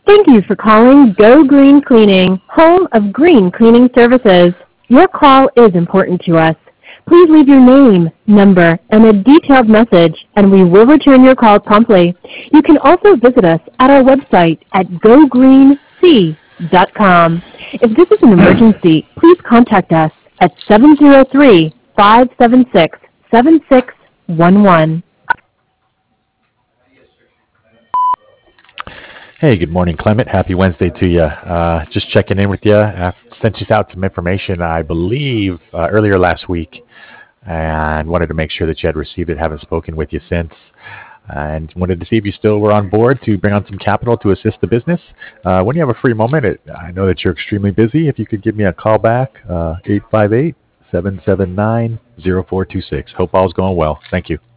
Thank you for calling Go Green Cleaning, home of green cleaning services. Your call is important to us. Please leave your name, number, and a detailed message, and we will return your call promptly. You can also visit us at our website at gogreenc.com. If this is an emergency, please contact us at 703-576-7611. Hey, good morning, Clement. Happy Wednesday to you. Just checking in with you. I sent you out some information, I believe, earlier last week, and wanted to make sure that you had received it. Haven't spoken with you since, and wanted to see if you still were on board to bring on some capital to assist the business. When you have a free moment, I know that you're extremely busy. If you could give me a call back, 858-779-0426. Hope all's going well. Thank you.